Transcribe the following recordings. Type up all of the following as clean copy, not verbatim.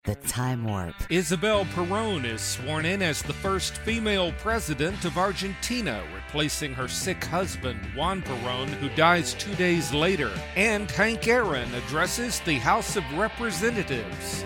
The Time Warp. Isabel Perón is sworn in as the first female president of Argentina, replacing her sick husband, Juan Perón, who dies 2 days later. And Hank Aaron addresses the House of Representatives.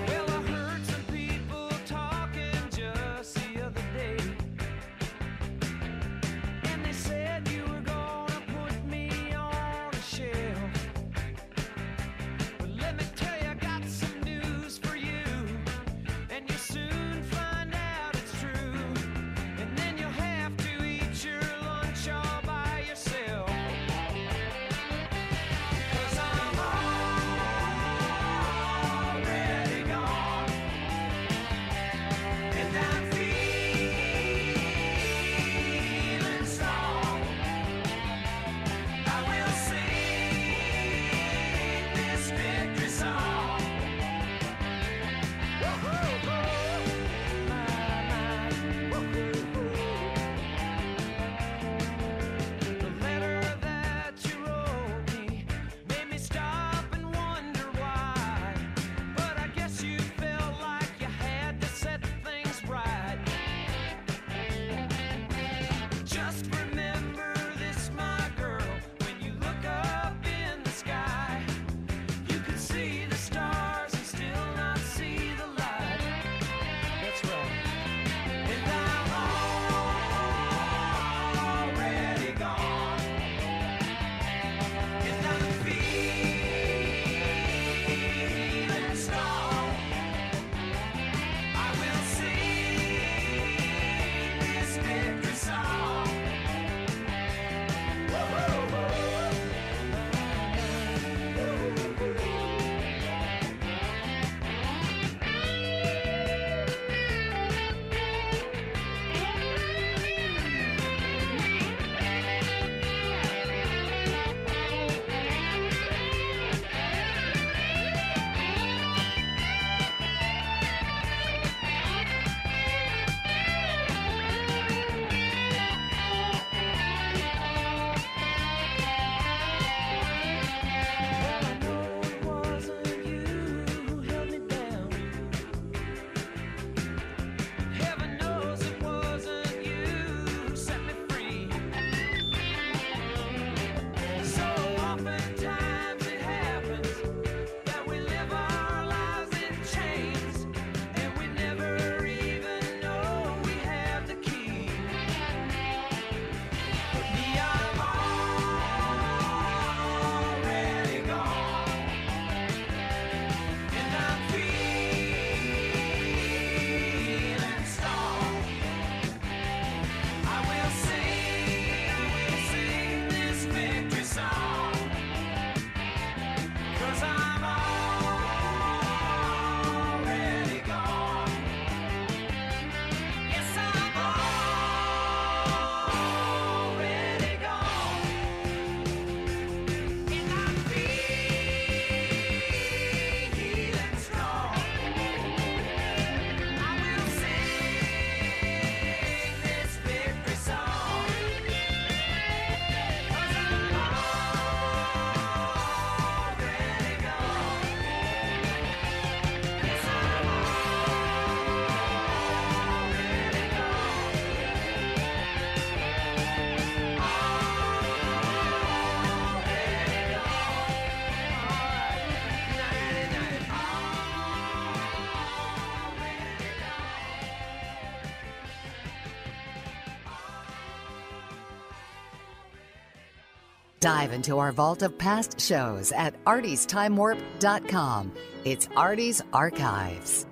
Dive into our vault of past shows at artysTimeWarp.com. It's Artie's Archives.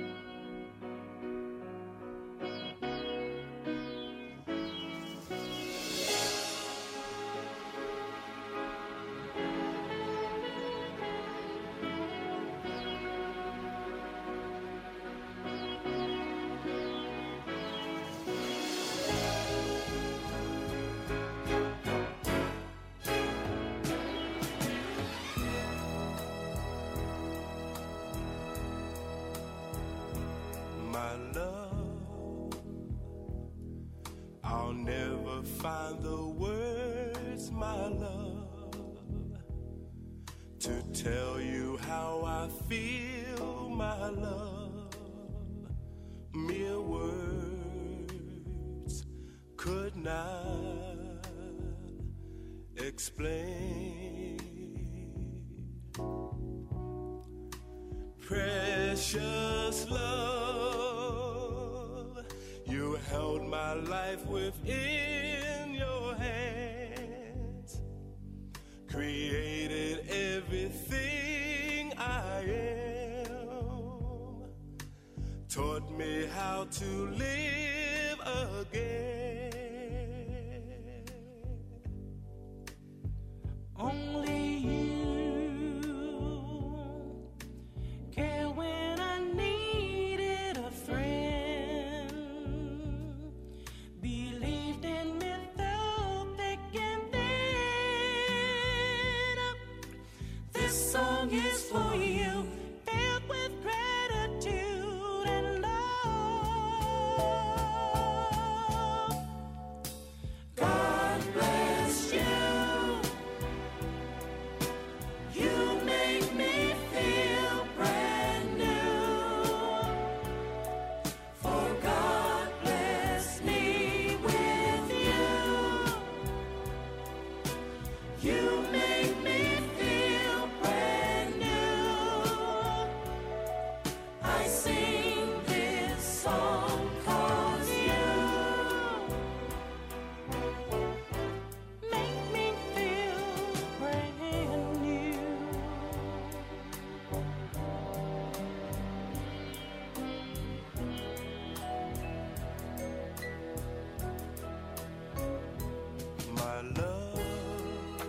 I'll never find the words, my love, to tell you how I feel, my love. explain. Precious love, you held my life within your hands, created everything I am, taught me how to live again. Only you care when I needed a friend, believed in me through thick and thin. This song is for you, filled with gratitude and love. God bless you. You make me feel brand new, for God bless me with you. You make me feel brand new. I sing this song 'cause you make me feel brand new. My love,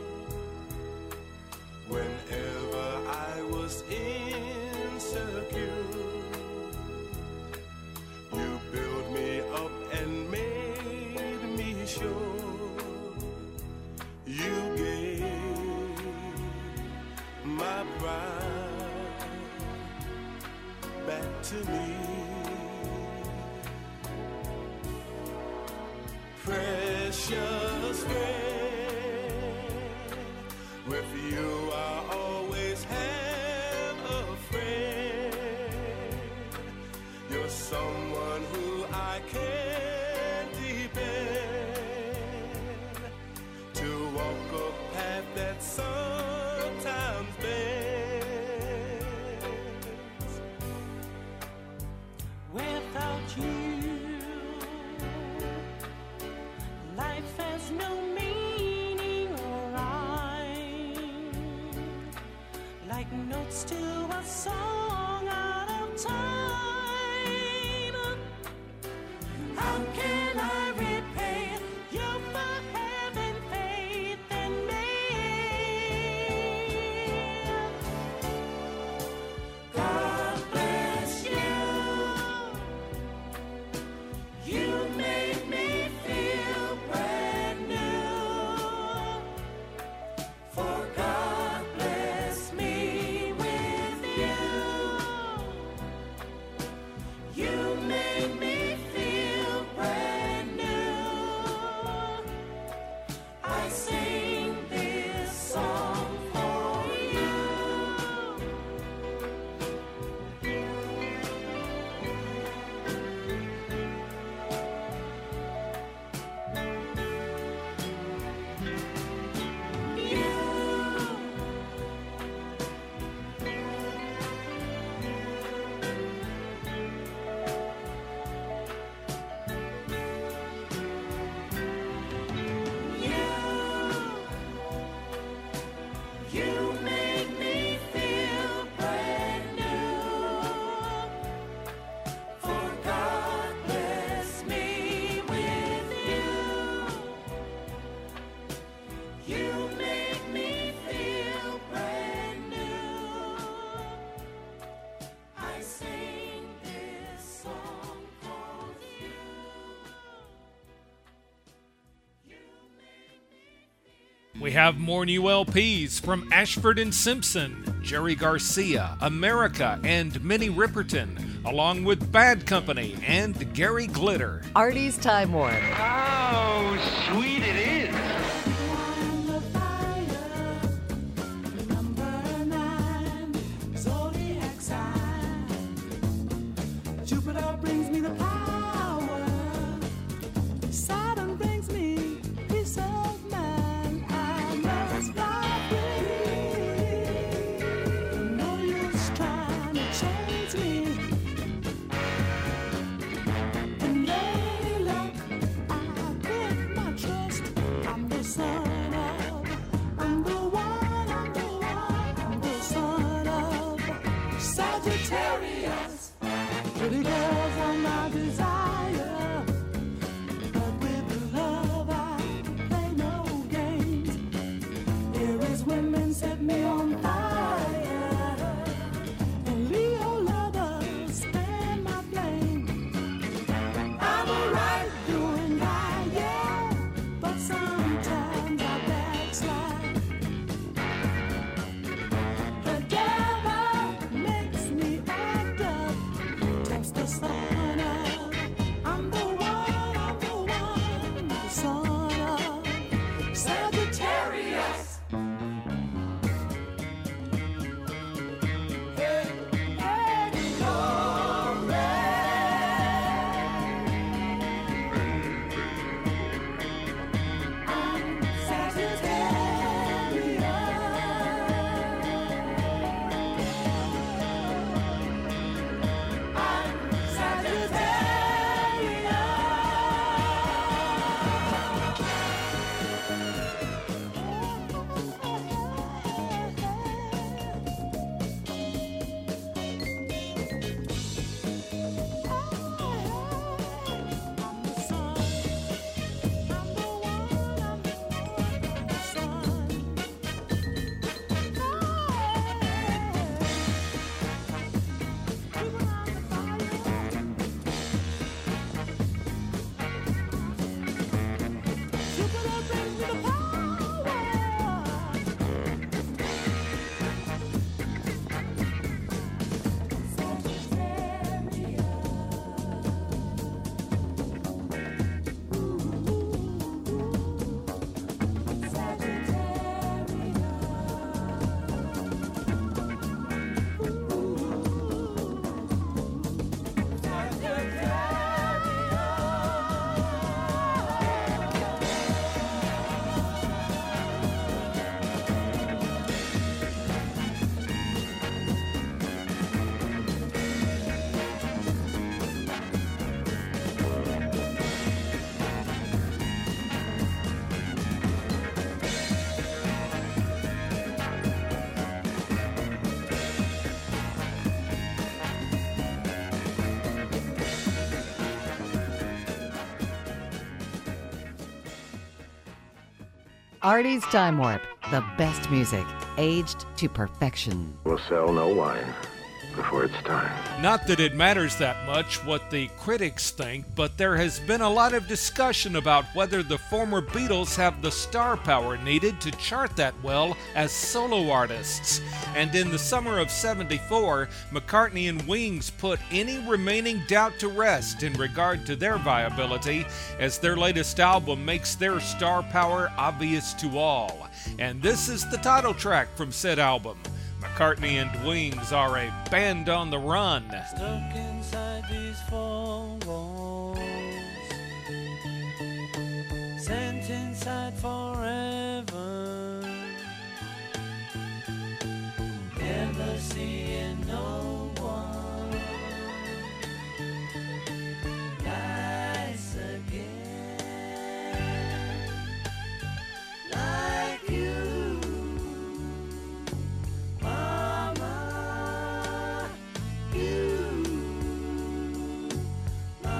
whenever I was insecure, you built me up and made me sure. You gave my pride back to me. Precious friend, with you I always have a friend. You're someone who I can depend, to walk a path that sometimes bends. Without you, life has no meaning or rhyme, like notes to a song out of time. How can I repay you for having faith in me? God bless you. You make me feel brand new, for God bless me with you. You make me feel brand new. I sing this song for you. You make me feel brand new, for God bless me with you. You make me feel brand new. I sing this song for you. We have more new LPs from Ashford and Simpson, Jerry Garcia, America, and Minnie Riperton, along with Bad Company and Gary Glitter. Artie's Time Warp. How sweet it is. Jupiter brings me the power. Saturn brings me peace of mind. I know Pretty girls are my desire, but with love I play no games. Here is women set me on fire, and Leo lovers fan my flame. I'm a right doing guy, yeah, but sometimes I backslide. The devil makes me act up, just the son of. I'm the one, the son of Sagittarius. Hey, hey, glory. I'm Sagittarius. I'm Artie's Time Warp, the best music, aged to perfection. Will sell no wine before it's time. Not that it matters that much what the critics think, but there has been a lot of discussion about whether the former Beatles have the star power needed to chart that well as solo artists. And in the summer of '74, McCartney and Wings put any remaining doubt to rest in regard to their viability, as their latest album makes their star power obvious to all. And this is the title track from said album. McCartney and Wings are a band on the run. Stuck inside these four walls, sent inside forever, never seeing no one nice again, like you. Mama, you,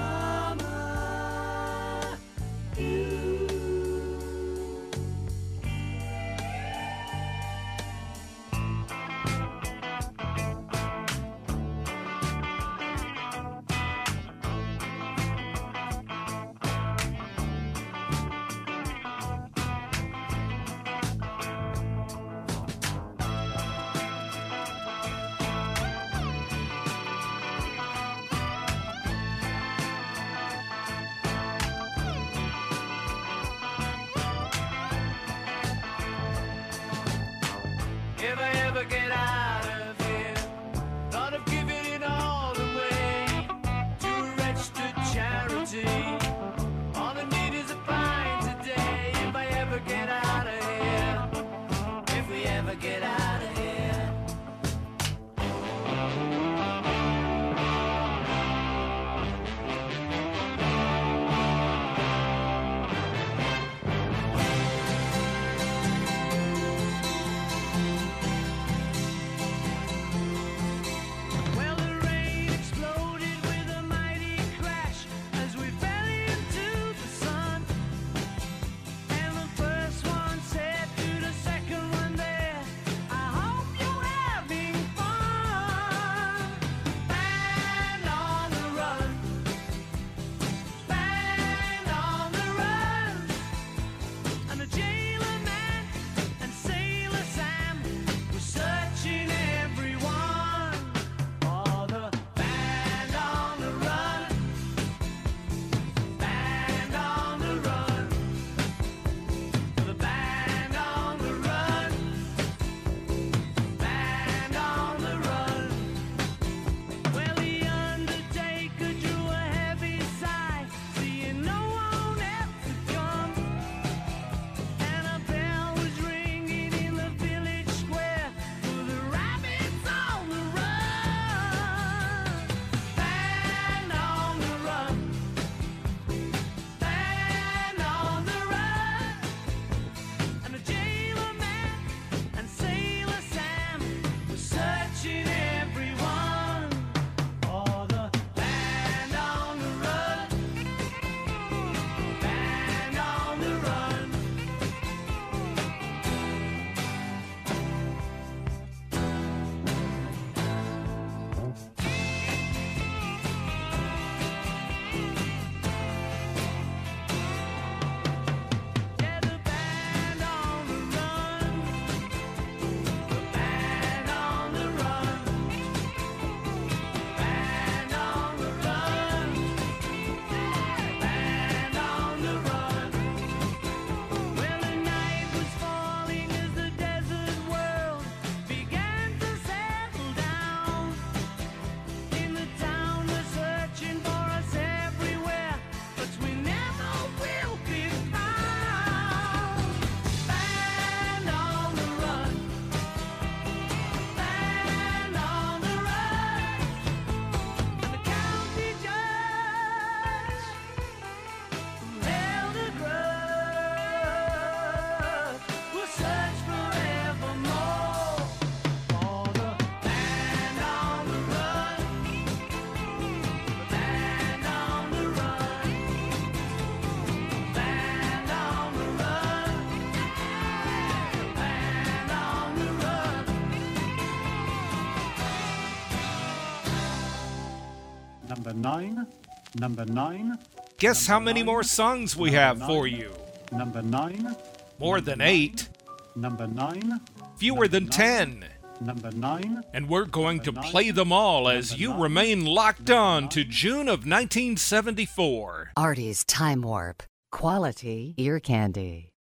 Number 9. Number 9. Guess how many more songs we have for you? Number 9. More than 8. Number 9. Fewer than 10. Number 9. And we're going to play them all as you remain locked on to June of 1974. Artie's Time Warp. Quality ear candy.